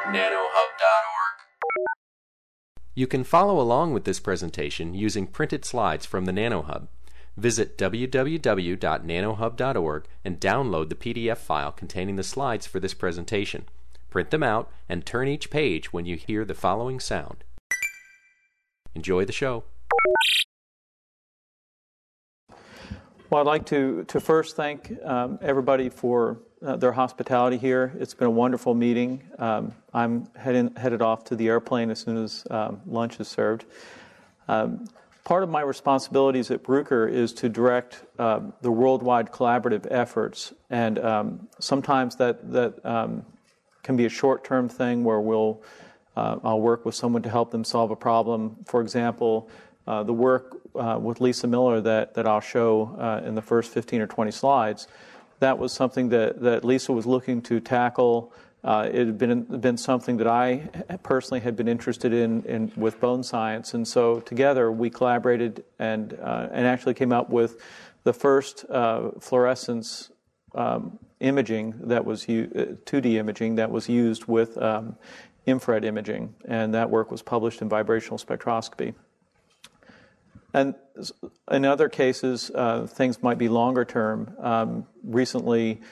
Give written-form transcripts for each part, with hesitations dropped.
www.nanohub.org. You can follow along with this presentation using printed slides from the NanoHub. Visit www.nanohub.org and download the PDF file containing the slides for this presentation. Print them out and turn each page when you hear the following sound. Enjoy the show. Well, I'd like to first thank everybody for their hospitality here. It's been a wonderful meeting. I'm headed off to the airplane as soon as lunch is served. Part of my responsibilities at Bruker is to direct the worldwide collaborative efforts, and sometimes that can be a short-term thing where I'll work with someone to help them solve a problem. For example, the work with Lisa Miller that I'll show in the first 15 or 20 slides, that was something that Lisa was looking to tackle. It had been something that I personally had been interested in with bone science, and so together we collaborated and actually came up with the first fluorescence imaging that was 2D imaging that was used with infrared imaging, and that work was published in Vibrational Spectroscopy. And in other cases, things might be longer term. Recently,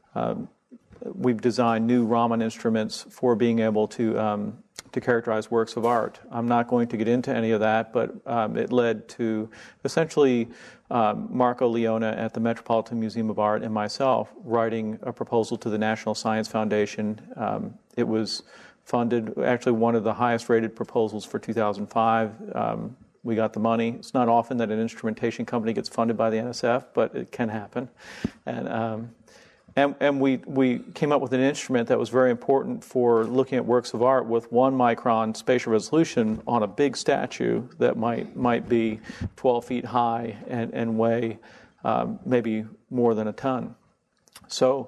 we've designed new Raman instruments for being able to characterize works of art. I'm not going to get into any of that, but it led to essentially Marco Leona at the Metropolitan Museum of Art and myself writing a proposal to the National Science Foundation. It was funded, actually one of the highest rated proposals for 2005. We got the money. It's not often that an instrumentation company gets funded by the NSF, but it can happen. And we came up with an instrument that was very important for looking at works of art with 1 micron spatial resolution on a big statue that might be 12 feet high and weigh maybe more than a ton. So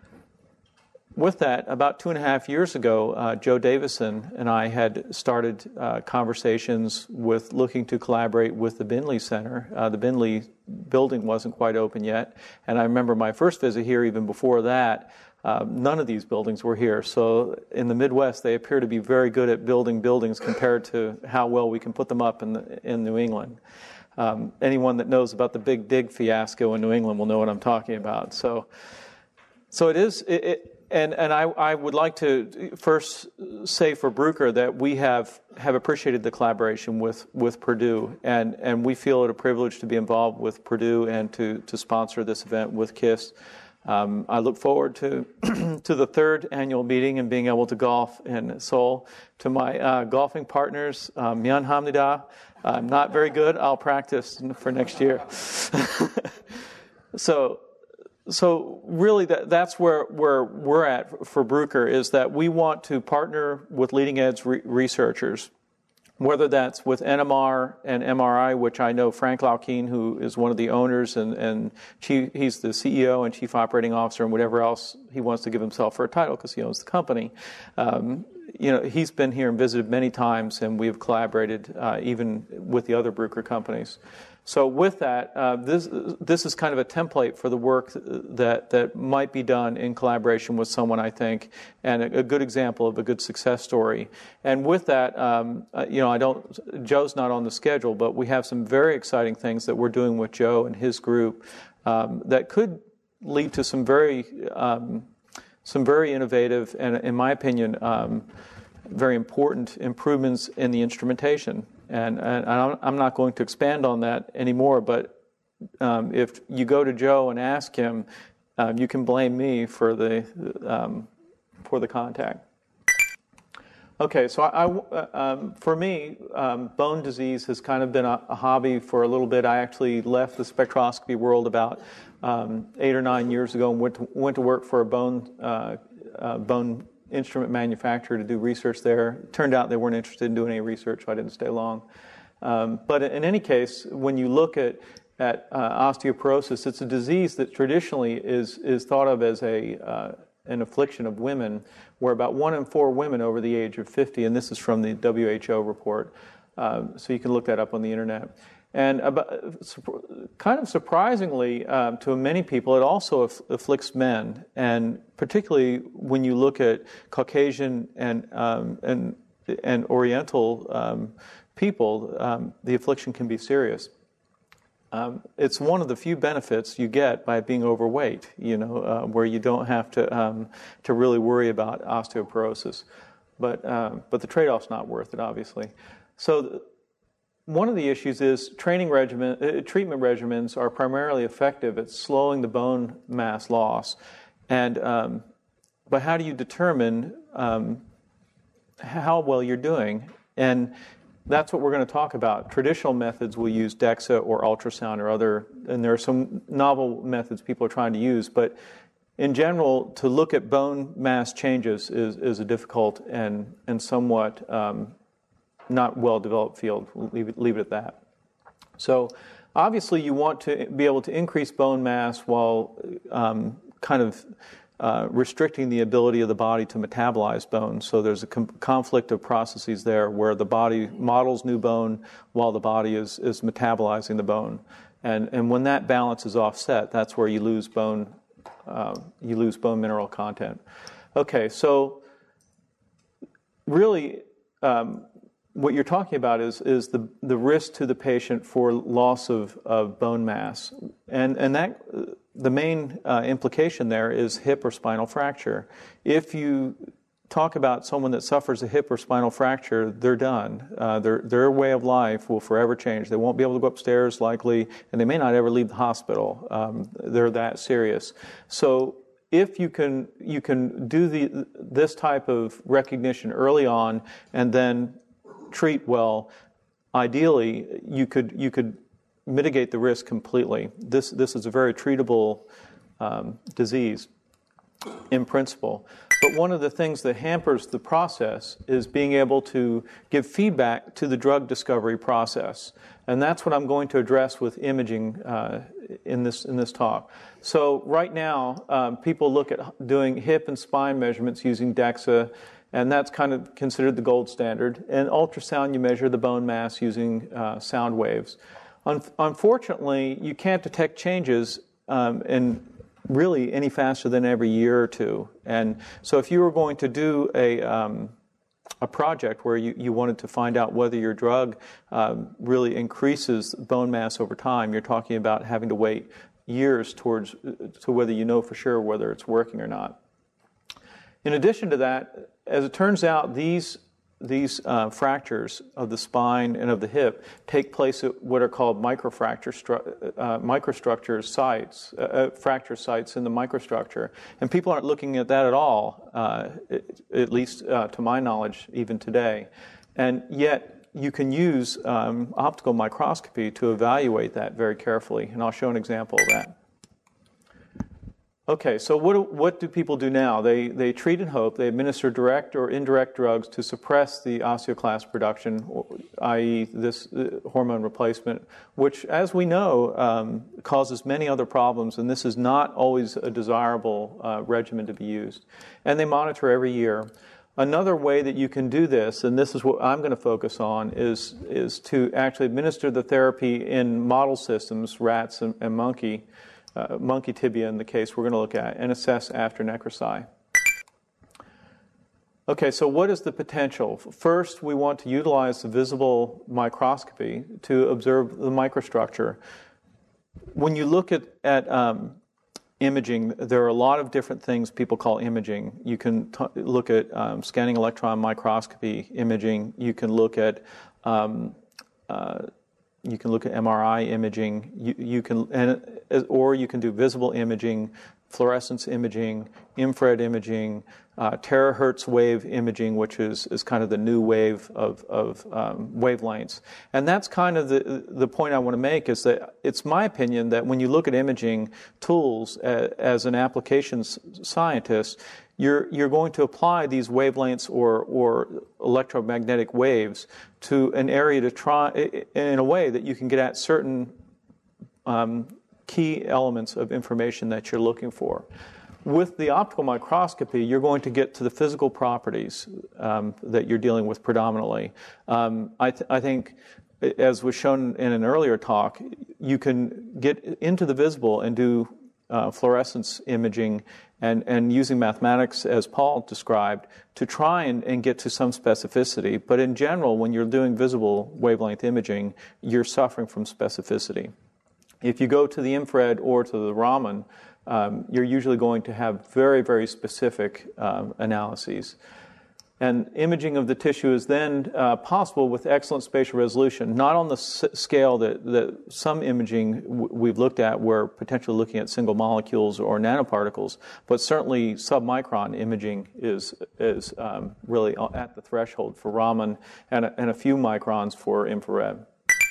with that, about 2.5 years ago, Joe Davison and I had started conversations with looking to collaborate with the Binley Center. The Binley building wasn't quite open yet, and I remember my first visit here, even before that, none of these buildings were here. So in the Midwest, they appear to be very good at building buildings compared to how well we can put them up in New England. Anyone that knows about the Big Dig fiasco in New England will know what I'm talking about. So it is... And I would like to first say for Bruker that we have appreciated the collaboration with Purdue, and we feel it a privilege to be involved with Purdue and to sponsor this event with KISS. I look forward to the 3rd annual meeting and being able to golf in Seoul. To my golfing partners, Myeon Hamnida. I'm not very good. I'll practice for next year. So really, that's where we're at for Bruker, is that we want to partner with leading-edge researchers, whether that's with NMR and MRI, which I know Frank Laukien, who is one of the owners, and he's the CEO and Chief Operating Officer and whatever else he wants to give himself for a title because he owns the company. He's been here and visited many times, and we've collaborated even with the other Bruker companies. So with that, this is kind of a template for the work that might be done in collaboration with someone, I think, and a good example of a good success story. And with that, Joe's not on the schedule, but we have some very exciting things that we're doing with Joe and his group that could lead to some very innovative and, in my opinion, very important improvements in the instrumentation. And I'm not going to expand on that anymore, but if you go to Joe and ask him, you can blame me for the contact. Okay, so for me, bone disease has kind of been a hobby for a little bit. I actually left the spectroscopy world about 8 or 9 years ago and went to work for a bone instrument manufacturer to do research there. It turned out they weren't interested in doing any research, so I didn't stay long. But in any case, when you look at osteoporosis, it's a disease that traditionally is thought of as an affliction of women, where about 1 in 4 women over the age of 50, and this is from the WHO report, so you can look that up on the internet. And kind of surprisingly to many people, it also afflicts men, and particularly when you look at Caucasian and Oriental people, the affliction can be serious. It's one of the few benefits you get by being overweight, where you don't have to really worry about osteoporosis. But the trade-off's not worth it, obviously. So one of the issues is treatment regimens are primarily effective at slowing the bone mass loss. But how do you determine how well you're doing? And that's what we're going to talk about. Traditional methods will use DEXA or ultrasound or other, and there are some novel methods people are trying to use. But in general, to look at bone mass changes is a difficult and somewhat not well-developed field. We'll leave it at that. So obviously you want to be able to increase bone mass while restricting the ability of the body to metabolize bone. So there's a conflict of processes there where the body models new bone while the body is metabolizing the bone. And when that balance is offset, that's where you lose bone mineral content. Okay, so really what you're talking about is the risk to the patient for loss of bone mass. And that the main implication there is hip or spinal fracture. If you talk about someone that suffers a hip or spinal fracture, they're done. Their way of life will forever change. They won't be able to go upstairs likely, and they may not ever leave the hospital. They're that serious. So if you can do this type of recognition early on and then treat well, ideally you could mitigate the risk completely. This is a very treatable disease in principle. But one of the things that hampers the process is being able to give feedback to the drug discovery process. And that's what I'm going to address with imaging in this talk. So right now, people look at doing hip and spine measurements using DEXA, and that's kind of considered the gold standard. And ultrasound, you measure the bone mass using sound waves. Unfortunately, you can't detect changes in really any faster than every year or two. And so if you were going to do a project where you wanted to find out whether your drug really increases bone mass over time, you're talking about having to wait years to whether you know for sure whether it's working or not. In addition to that, as it turns out, these fractures of the spine and of the hip take place at what are called microstructure sites, fracture sites in the microstructure. And people aren't looking at that at all, at least to my knowledge, even today. And yet you can use optical microscopy to evaluate that very carefully, and I'll show an example of that. Okay, so what do people do now? They treat and hope. They administer direct or indirect drugs to suppress the osteoclast production, i.e. this hormone replacement, which, as we know, causes many other problems, and this is not always a desirable regimen to be used. And they monitor every year. Another way that you can do this, and this is what I'm going to focus on, is to actually administer the therapy in model systems, rats and monkey tibia in the case we're going to look at, and assess after necrosi. Okay, so what is the potential? First, we want to utilize the visible microscopy to observe the microstructure. When you look at imaging, there are a lot of different things people call imaging. You can look at scanning electron microscopy imaging. You can look at MRI imaging. Or you can do visible imaging, fluorescence imaging, infrared imaging, terahertz wave imaging, which is kind of the new wave of wavelengths. And that's kind of the point I want to make, is that it's my opinion that when you look at imaging tools as an applications scientist, you're going to apply these wavelengths or electromagnetic waves to an area to try in a way that you can get at certain key elements of information that you're looking for. With the optical microscopy, you're going to get to the physical properties that you're dealing with predominantly. I think as was shown in an earlier talk, you can get into the visible and do fluorescence imaging and using mathematics, as Paul described, to try and get to some specificity. But in general, when you're doing visible wavelength imaging, you're suffering from specificity. If you go to the infrared or to the Raman, you're usually going to have very, very specific analyses. And imaging of the tissue is then possible with excellent spatial resolution, not on the scale that some imaging we've looked at, where potentially looking at single molecules or nanoparticles, but certainly submicron imaging is really at the threshold for Raman and a few microns for infrared.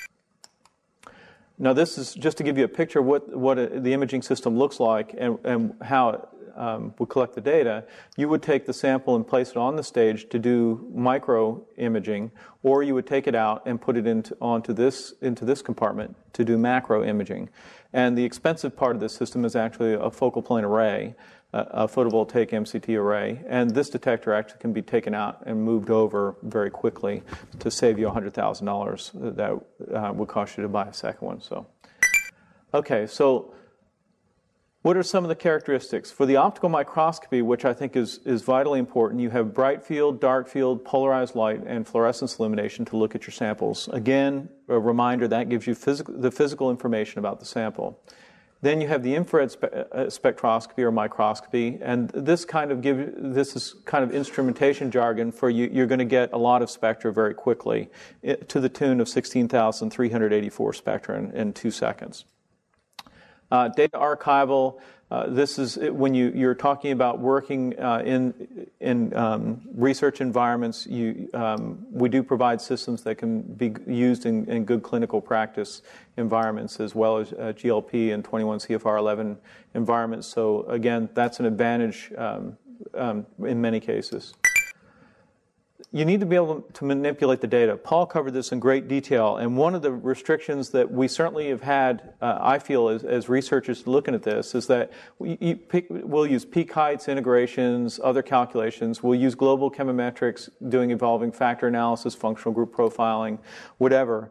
Now, this is just to give you a picture of what the imaging system looks like and how it would collect the data. You would take the sample and place it on the stage to do micro imaging, or you would take it out and put it into this compartment to do macro imaging. And the expensive part of this system is actually a focal plane array, a photovoltaic MCT array. And this detector actually can be taken out and moved over very quickly to save you $100,000 that would cost you to buy a second one. So, okay, so what are some of the characteristics? For the optical microscopy, which I think is vitally important, you have bright field, dark field, polarized light, and fluorescence illumination to look at your samples. Again, a reminder, that gives you the physical information about the sample. Then you have the infrared spectroscopy or microscopy, and this is kind of instrumentation jargon for you. You're going to get a lot of spectra very quickly, to the tune of 16,384 spectra in 2 seconds. Data archival. This is when you're talking about working in research environments. We do provide systems that can be used in good clinical practice environments, as well as GLP and 21 CFR 11 environments. So again, that's an advantage in many cases. You need to be able to manipulate the data. Paul covered this in great detail, and one of the restrictions that we certainly have had, I feel, as researchers looking at this, is that we'll use peak heights, integrations, other calculations. We'll use global chemometrics, doing evolving factor analysis, functional group profiling, whatever.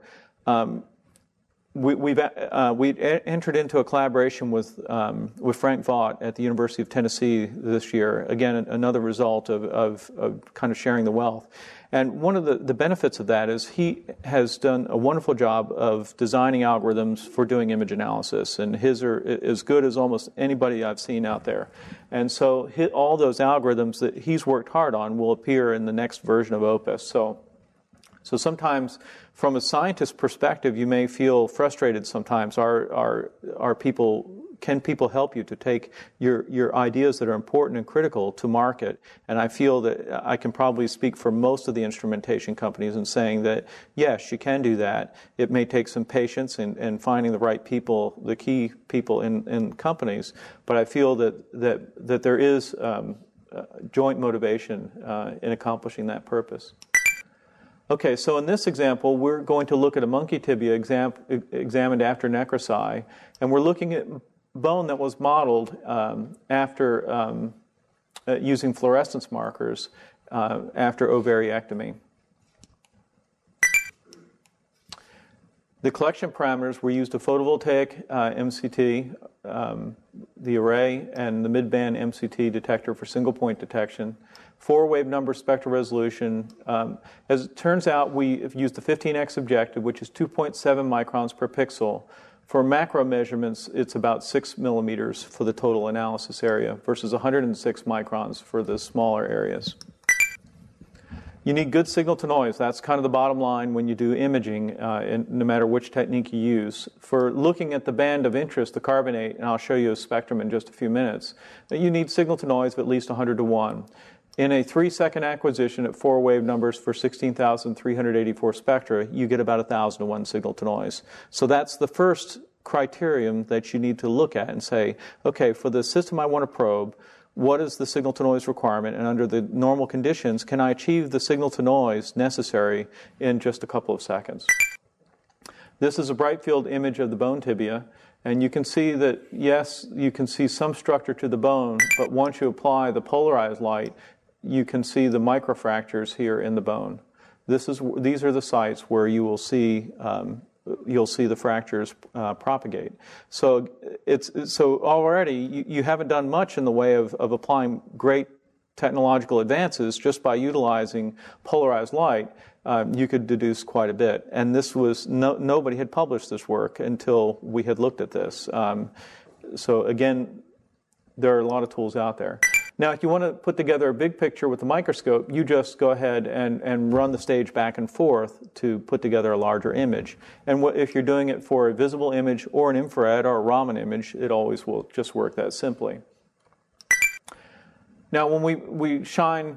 We entered into a collaboration with Frank Vaught at the University of Tennessee this year. Again, another result of kind of sharing the wealth. And one of the benefits of that is he has done a wonderful job of designing algorithms for doing image analysis, and his are as good as almost anybody I've seen out there. And so all those algorithms that he's worked hard on will appear in the next version of Opus. So sometimes, from a scientist perspective, you may feel frustrated sometimes. Can people help you to take your ideas that are important and critical to market? And I feel that I can probably speak for most of the instrumentation companies in saying that, yes, you can do that. It may take some patience in finding the right people, the key people in companies, but I feel that there is joint motivation in accomplishing that purpose. Okay, so in this example, we're going to look at a monkey tibia examined after necrosi, and we're looking at bone that was modeled after using fluorescence markers after ovariectomy. The collection parameters were used a photovoltaic MCT, the array, and the midband MCT detector for single point detection. 4-wave number spectral resolution. As it turns out, we have used the 15x objective, which is 2.7 microns per pixel. For macro measurements, it's about 6 millimeters for the total analysis area versus 106 microns for the smaller areas. You need good signal to noise. That's kind of the bottom line when you do imaging, no matter which technique you use. For looking at the band of interest, the carbonate, and I'll show you a spectrum in just a few minutes, you need signal to noise of at least 100 to 1. In a 3-second acquisition at 4-wave numbers for 16,384 spectra, you get about 1,000 to 1 signal to noise. So that's the first criterion that you need to look at and say, okay, for the system I want to probe, what is the signal to noise requirement, and under the normal conditions, can I achieve the signal to noise necessary in just a couple of seconds? This is a bright field image of the bone tibia, and you can see that, yes, you can see some structure to the bone, but once you apply the polarized light, you can see the microfractures here in the bone. These are the sites where you will see the fractures propagate. So already you haven't done much in the way of applying great technological advances just by utilizing polarized light. You could deduce quite a bit. And this was nobody had published this work until we had looked at this. So again, there are a lot of tools out there. Now, if you want to put together a big picture with the microscope, you just go ahead and run the stage back and forth to put together a larger image. And if you're doing it for a visible image or an infrared or a Raman image, it always will just work that simply. Now, when we shine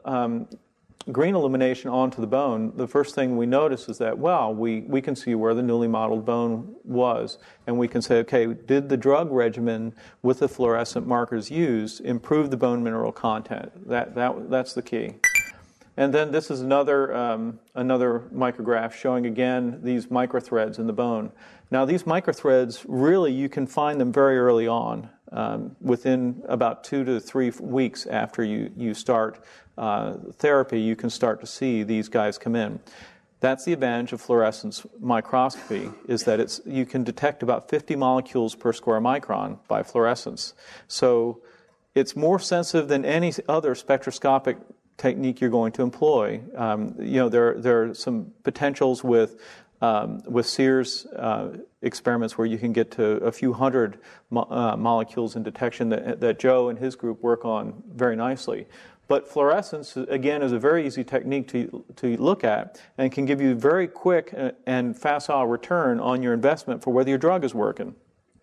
green illumination onto the bone, the first thing we notice is that, well, we can see where the newly modeled bone was, and we can say, okay, did the drug regimen with the fluorescent markers used improve the bone mineral content? That's the key. And then this is another micrograph showing again these microthreads in the bone. Now, these microthreads, really, you can find them very early on. Within about 2 to 3 weeks after you start therapy, you can start to see these guys come in. That's the advantage of fluorescence microscopy, is that you can detect about 50 molecules per square micron by fluorescence. So it's more sensitive than any other spectroscopic technique you're going to employ. There are some potentials with Sears experiments where you can get to a few hundred molecules in detection that Joe and his group work on very nicely. But fluorescence, again, is a very easy technique to look at and can give you very quick and facile return on your investment for whether your drug is working.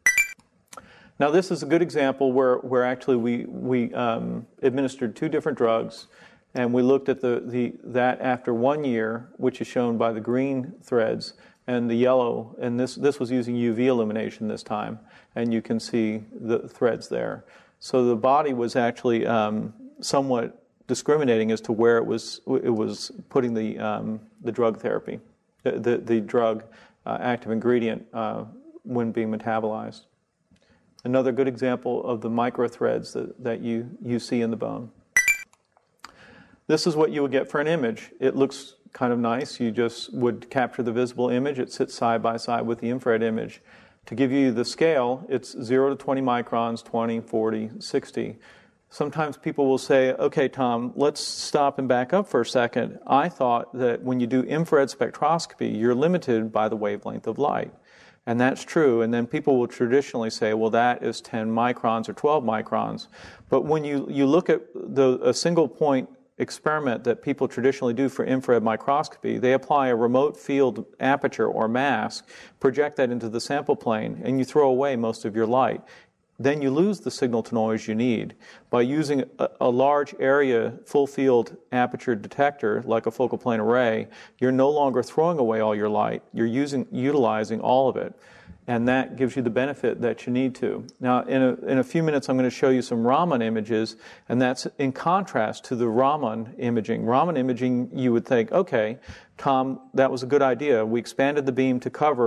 Now, this is a good example where actually we administered 2 different drugs, and we looked at that after 1 year, which is shown by the green threads, and the yellow, and this was using UV illumination this time, and you can see the threads there. So the body was actually somewhat discriminating as to where it was putting the drug therapy, the drug active ingredient when being metabolized. Another good example of the microthreads that you see in the bone. This is what you would get for an image. It looks kind of nice. You just would capture the visible image. It sits side by side with the infrared image. To give you the scale, it's 0 to 20 microns, 20, 40, 60. Sometimes people will say, okay, Tom, let's stop and back up for a second. I thought that when you do infrared spectroscopy, you're limited by the wavelength of light. And that's true. And then people will traditionally say, well, that is 10 microns or 12 microns. But when you look at a single point experiment that people traditionally do for infrared microscopy, they apply a remote field aperture or mask, project that into the sample plane, and you throw away most of your light. Then you lose the signal to noise you need. By using a large area full field aperture detector like a focal plane array, you're no longer throwing away all your light, you're utilizing all of it. And that gives you the benefit that you need to. Now, in a few minutes, I'm going to show you some Raman images, and that's in contrast to the Raman imaging. Raman imaging, you would think, okay, Tom, that was a good idea. We expanded the beam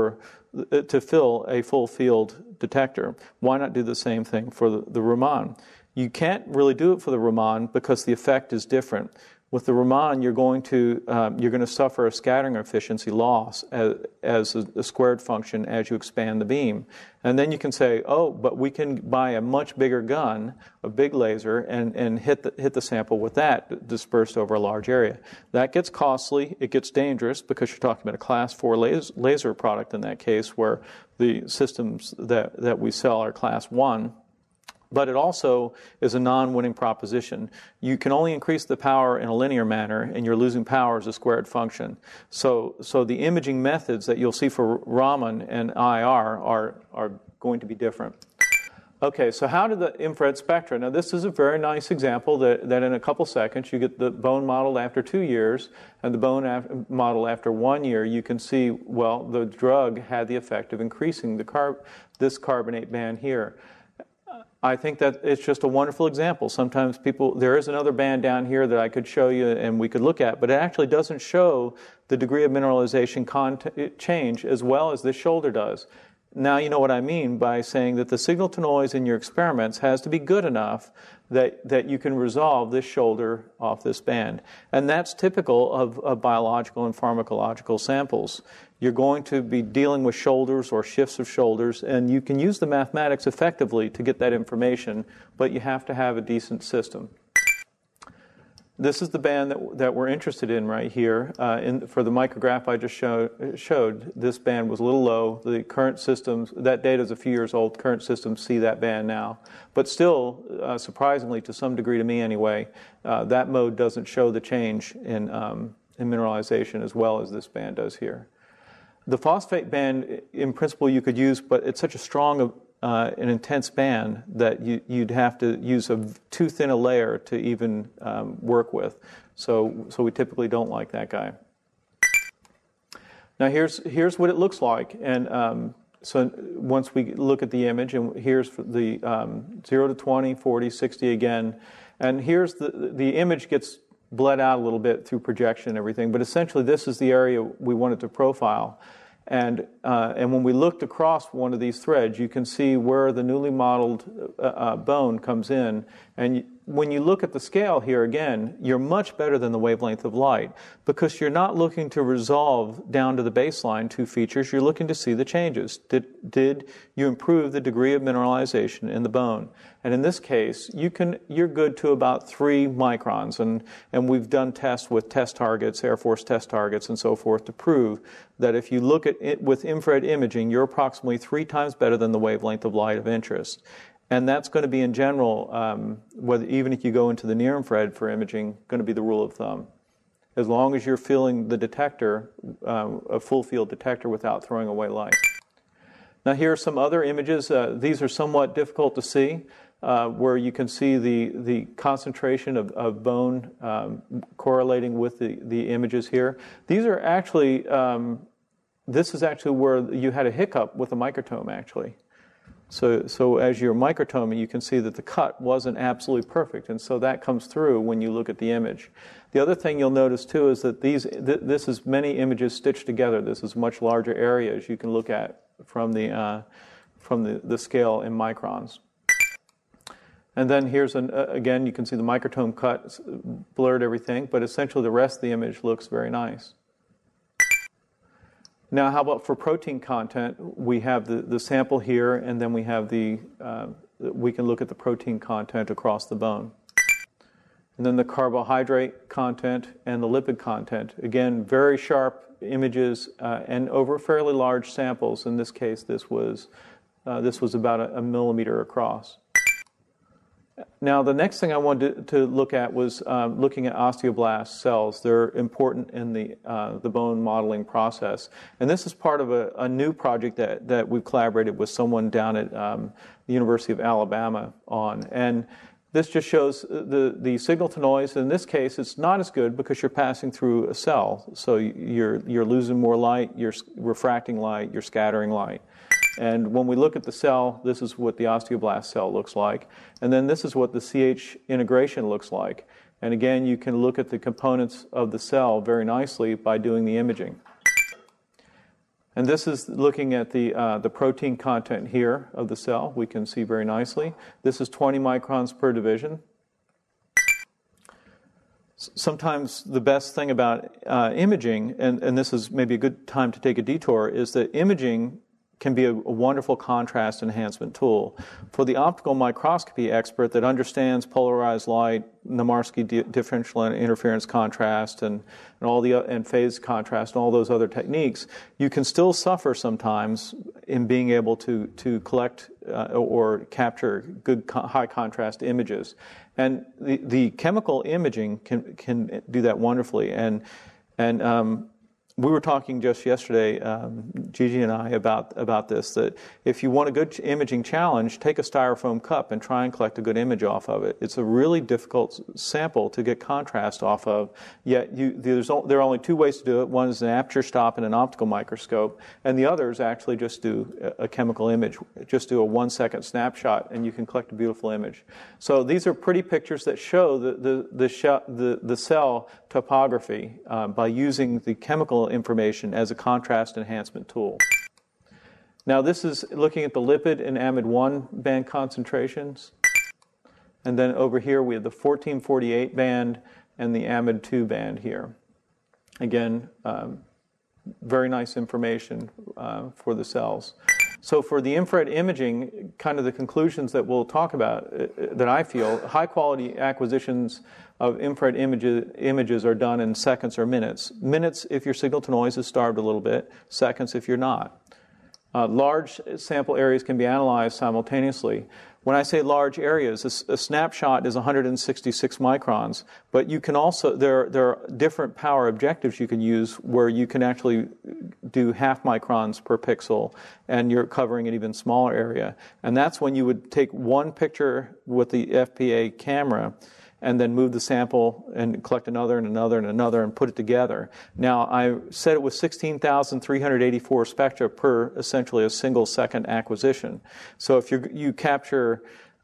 to fill a full field detector. Why not do the same thing for the Raman? You can't really do it for the Raman because the effect is different. With the Raman, you're going to suffer a scattering efficiency loss as a squared function as you expand the beam. And then you can say, oh, but we can buy a much bigger gun, a big laser, and hit the sample with that dispersed over a large area. That gets costly. It gets dangerous because you're talking about a class 4 laser product in that case, where the systems that we sell are class 1. But it also is a non-winning proposition. You can only increase the power in a linear manner, and you're losing power as a squared function. So the imaging methods that you'll see for Raman and IR are going to be different. Okay, so how do the infrared spectra? Now, this is a very nice example that in a couple seconds you get the bone modeled after 2 years and the bone model after 1 year. You can see, well, the drug had the effect of increasing this carbonate band here. I think that it's just a wonderful example. Sometimes there is another band down here that I could show you and we could look at, but it actually doesn't show the degree of mineralization change as well as this shoulder does. Now you know what I mean by saying that the signal to noise in your experiments has to be good enough that you can resolve this shoulder off this band. And that's typical of biological and pharmacological samples. You're going to be dealing with shoulders or shifts of shoulders, and you can use the mathematics effectively to get that information, but you have to have a decent system. This is the band that we're interested in right here. For the micrograph I just showed, this band was a little low. The current systems, that data is a few years old, current systems see that band now. But still, surprisingly, to some degree to me anyway, that mode doesn't show the change in mineralization as well as this band does here. The phosphate band, in principle, you could use, but it's such a strong an intense band that you'd have to use too thin a layer to even work with. So we typically don't like that guy. Now here's what it looks like, and so once we look at the image, and here's the 0 to 20, 40, 60 again, and here's the image gets bled out a little bit through projection and everything, but essentially this is the area we wanted to profile. And when we looked across one of these threads, you can see where the newly modeled bone comes in. And when you look at the scale here again, you're much better than the wavelength of light because you're not looking to resolve down to the baseline 2 features. You're looking to see the changes. Did you improve the degree of mineralization in the bone? And in this case, you're good to about 3 microns. And we've done tests with test targets, Air Force test targets, and so forth to prove that if you look at it with infrared imaging, you're approximately 3 times better than the wavelength of light of interest. And that's going to be, in general, even if you go into the near-infrared for imaging, going to be the rule of thumb. As long as you're filling the detector, a full-field detector, without throwing away light. Now, here are some other images. These are somewhat difficult to see, where you can see the concentration of bone correlating with the images here. These are actually, this is actually where you had a hiccup with a microtome, actually. So as you're microtoming, you can see that the cut wasn't absolutely perfect, and so that comes through when you look at the image. The other thing you'll notice too is that this is many images stitched together. This is much larger areas you can look at from the scale in microns. And then here's again, you can see the microtome cut blurred everything, but essentially the rest of the image looks very nice. Now, how about for protein content? We have the sample here, and then we have we can look at the protein content across the bone. And then the carbohydrate content and the lipid content. Again, very sharp images and over fairly large samples. In this case, this was about a millimeter across. Now, the next thing I wanted to look at was looking at osteoblast cells. They're important in the bone modeling process. And this is part of a new project that we've collaborated with someone down at the University of Alabama on. And this just shows the signal to noise. In this case, it's not as good because you're passing through a cell. So you're losing more light, you're refracting light, you're scattering light. And when we look at the cell, this is what the osteoblast cell looks like. And then this is what the CH integration looks like. And again, you can look at the components of the cell very nicely by doing the imaging. And this is looking at the protein content here of the cell. We can see very nicely. This is 20 microns per division. Sometimes the best thing about imaging, and this is maybe a good time to take a detour, is that imaging can be a wonderful contrast enhancement tool. For the optical microscopy expert that understands polarized light, Nemarsky differential interference contrast, and phase contrast, and all those other techniques, you can still suffer sometimes in being able to collect or capture good high contrast images. And the chemical imaging can do that wonderfully. And we were talking just yesterday, Gigi and I, about this, that if you want a good imaging challenge, take a styrofoam cup and try and collect a good image off of it. It's a really difficult sample to get contrast off of, yet there are only 2 ways to do it. One is an aperture stop and an optical microscope, and the other is actually just do a chemical image. Just do a 1-second snapshot, and you can collect a beautiful image. So these are pretty pictures that show the cell topography by using the chemical information as a contrast enhancement tool. Now this is looking at the lipid and amide 1 band concentrations. And then over here we have the 1448 band and the AMID 2 band here. Again, very nice information for the cells. So for the infrared imaging, kind of the conclusions that we'll talk about, that I feel, high-quality acquisitions of infrared images are done in seconds or minutes. Minutes if your signal-to-noise is starved a little bit, seconds if you're not. Large sample areas can be analyzed simultaneously. When I say large areas, a snapshot is 166 microns, but you can also, there are different power objectives you can use where you can actually do half microns per pixel, and you're covering an even smaller area. And that's when you would take one picture with the FPA camera and then move the sample and collect another and another and another and put it together. Now, I said it was 16,384 spectra per essentially a single second acquisition. So if you capture,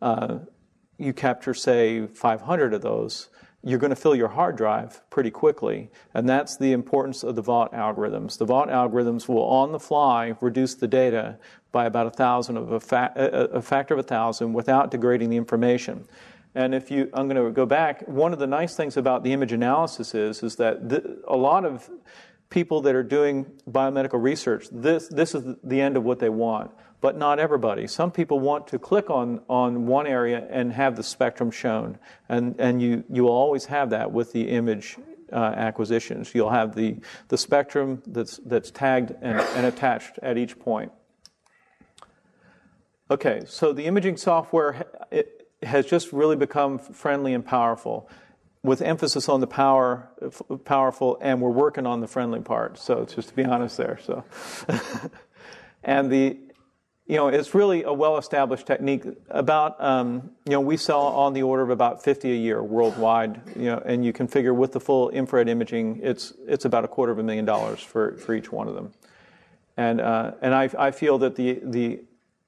say, 500 of those, you're going to fill your hard drive pretty quickly. And that's the importance of the Vought algorithms. The Vought algorithms will, on the fly, reduce the data by about 1,000 of a factor of 1,000 without degrading the information. And I'm going to go back. One of the nice things about the image analysis is that a lot of people that are doing biomedical research, this is the end of what they want, but not everybody. Some people want to click on one area and have the spectrum shown, and you will always have that with the image acquisitions. You'll have the spectrum that's tagged and attached at each point. Okay, so the imaging software has just really become friendly and powerful, with emphasis on the powerful, and we're working on the friendly part. So just to be honest there. So, and it's really a well-established technique. About we sell on the order of about 50 a year worldwide. And you can figure with the full infrared imaging, it's about $250,000 for each one of them. And I feel that the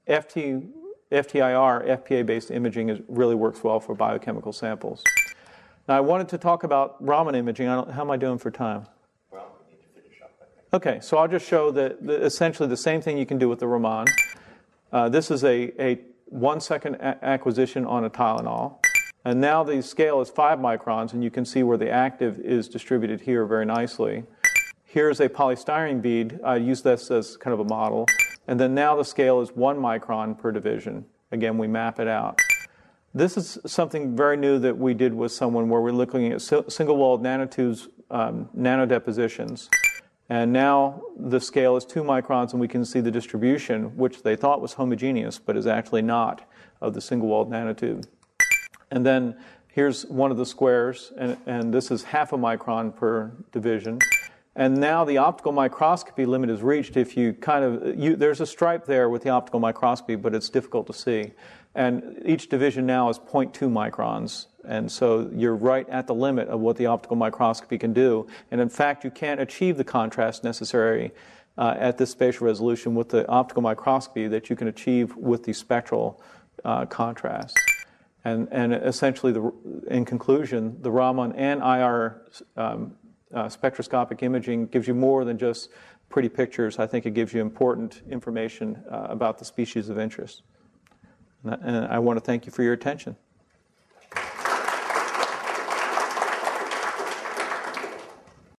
FTIR, FPA-based imaging, really works well for biochemical samples. Now, I wanted to talk about Raman imaging. How am I doing for time? Well, we need to finish up, I think. Okay, so I'll just show that essentially the same thing you can do with the Raman. This is a 1 second acquisition on a Tylenol. And now the scale is 5 microns, and you can see where the active is distributed here very nicely. Here's a polystyrene bead. I use this as kind of a model. And then now the scale is 1 micron per division. Again, we map it out. This is something very new that we did with someone where we're looking at single-walled nanotubes, nanodepositions. And now the scale is 2 microns, and we can see the distribution, which they thought was homogeneous, but is actually not, of the single-walled nanotube. And then here's one of the squares, and this is half a micron per division. And now the optical microscopy limit is reached if there's a stripe there with the optical microscopy, but it's difficult to see. And each division now is 0.2 microns. And so you're right at the limit of what the optical microscopy can do. And in fact, you can't achieve the contrast necessary at this spatial resolution with the optical microscopy that you can achieve with the spectral contrast. And essentially, in conclusion, the Raman and IR spectroscopic imaging gives you more than just pretty pictures. I think it gives you important information about the species of interest. And I want to thank you for your attention.